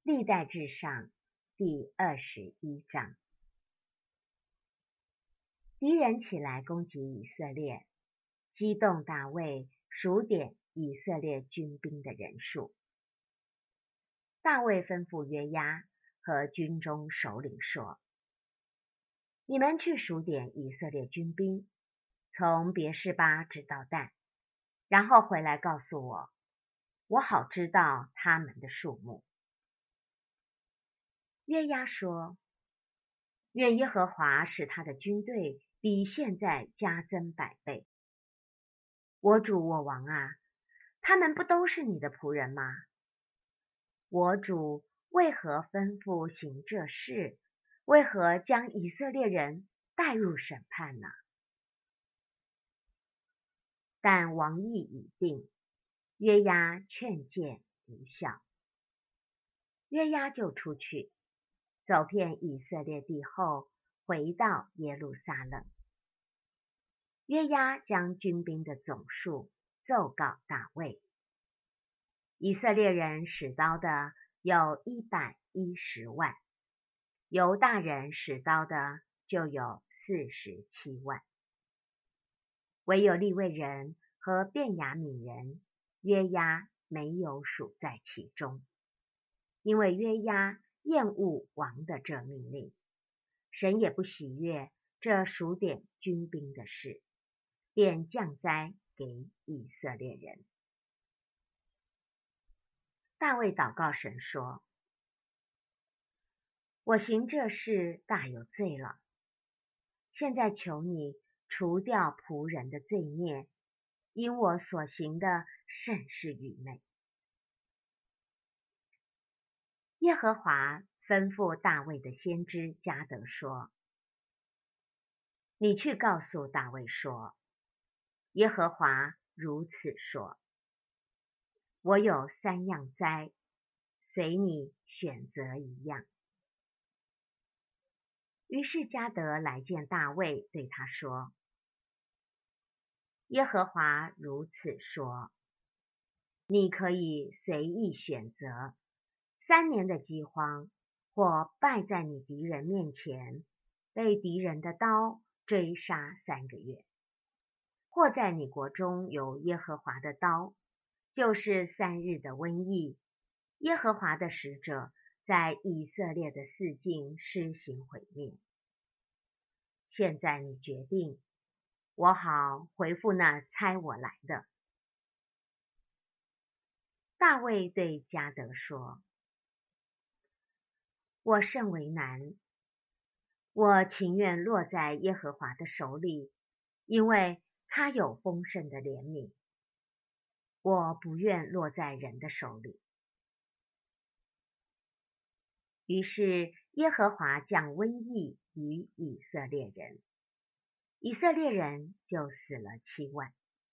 历代志上第21章。敌人起来攻击以色列，激动大卫数点以色列军兵的人数。大卫吩咐约押和军中首领说：你们去数点以色列军兵，从别是巴直到但，然后回来告诉我，我好知道他们的数目。约押说：愿耶和华使他的军队比现在加增100倍。我主我王啊，他们不都是你的仆人吗？我主为何吩咐行这事？为何将以色列人带入审判呢？但王意已定，约押劝谏无效。约押就出去，走遍以色列地后，回到耶路撒冷。约押将军兵的总数奏告大卫。以色列人使刀的有110万，犹大人使刀的就有47万。唯有利未人和便雅悯人约押没有数在其中，因为约押厌恶王的这命令，神也不喜悦这数点军兵的事，便降灾给以色列人。大卫祷告神说：我行这事大有罪了，现在求你除掉仆人的罪孽，因我所行的甚是愚昧。耶和华吩咐大卫的先知迦得说：你去告诉大卫说，耶和华如此说，我有3样灾，随你选择一样。于是迦得来见大卫，对他说：耶和华如此说，你可以随意选择3年的饥荒，或败在你敌人面前，被敌人的刀追杀3个月，或在你国中有耶和华的刀，就是3日的瘟疫，耶和华的使者在以色列的四境施行毁灭。现在你决定，我好回复那差我来的。大卫对迦得说：我甚为难，我情愿落在耶和华的手里，因为他有丰盛的怜悯，我不愿落在人的手里。于是耶和华降瘟疫于以色列人，以色列人就死了7万。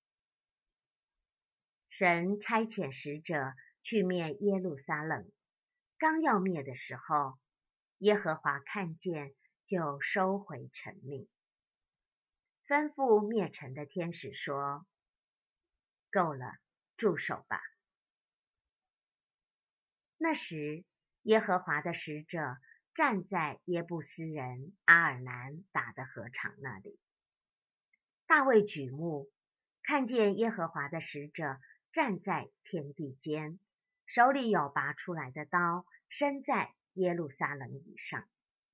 神差遣使者去灭耶路撒冷，刚要灭的时候，耶和华看见，就收回成命，吩咐灭城的天使说：够了，住手吧。那时耶和华的使者站在耶布斯人阿尔南打的禾场那里。大卫举目，看见耶和华的使者站在天地间，手里有拔出来的刀，身在耶路撒冷以上。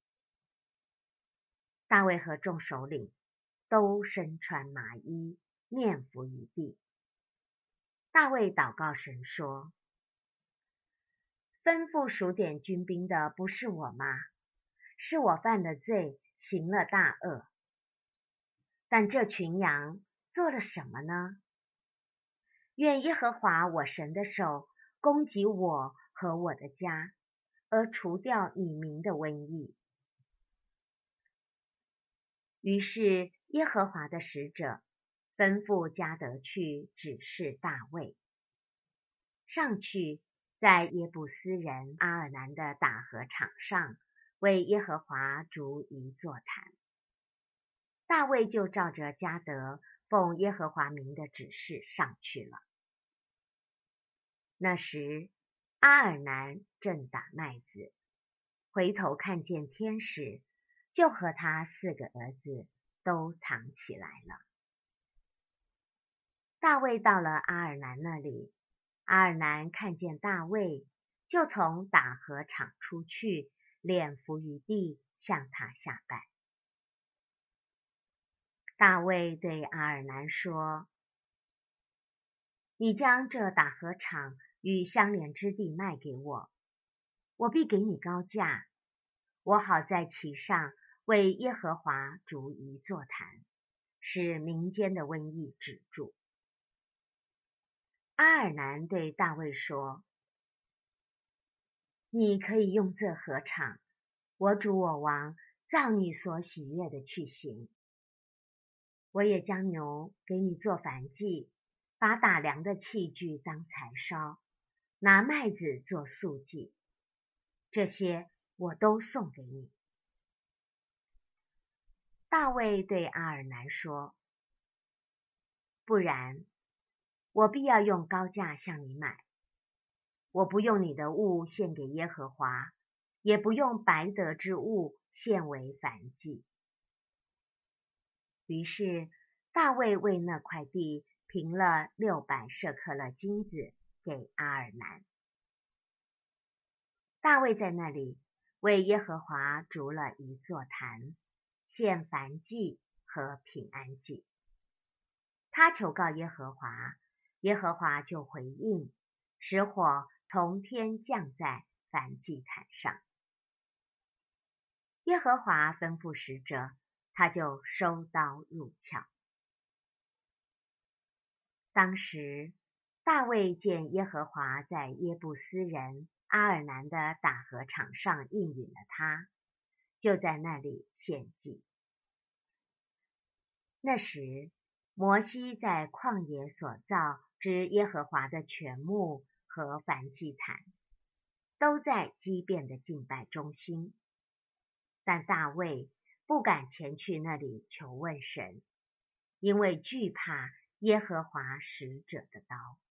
大卫和众首领都身穿麻衣，面伏于地。大卫祷告神说：吩咐数点军兵的不是我吗？是我犯了罪，行了大恶。但这群羊做了什么呢？愿耶和华我神的手攻击我和我的家，而除掉你民的瘟疫。于是耶和华的使者吩咐迦得去指示大卫，上去在耶布斯人阿尔南的打禾场上为耶和华筑一座坛。大卫就照着迦得奉耶和华名的指示上去了。那时阿尔南正打麦子，回头看见天使，就和他4个儿子都藏起来了。大卫到了阿尔南那里，阿尔南看见大卫，就从打禾场出去，脸伏于地，向他下拜。大卫对阿尔南说：你将这打禾场与相连之地卖给我，我必给你高价，我好在其上为耶和华筑一座坛，使民间的瘟疫止住。阿尔南对大卫说：你可以用这禾场，我主我王照你所喜悦的去行。我也将牛给你做燔祭，把打粮的器具当柴烧，拿麦子做素祭，这些我都送给你。大卫对阿尔南说：不然，我必要用高价向你买。我不用你的物献给耶和华，也不用白得之物献为燔祭。于是大卫为那块地平了600舍客勒金子给阿尔南。大卫在那里为耶和华筑了一座坛，献燔祭和平安祭。他求告耶和华，耶和华就回应，使火从天降在燔祭坛上。耶和华吩咐使者，他就收刀入鞘。当时大卫见耶和华在耶布斯人阿尔南的打禾场上应允了他，就在那里献祭。那时摩西在旷野所造之耶和华的全幕和燔祭坛，都在基遍的敬拜中心，但大卫不敢前去那里求问神，因为惧怕耶和华使者的刀。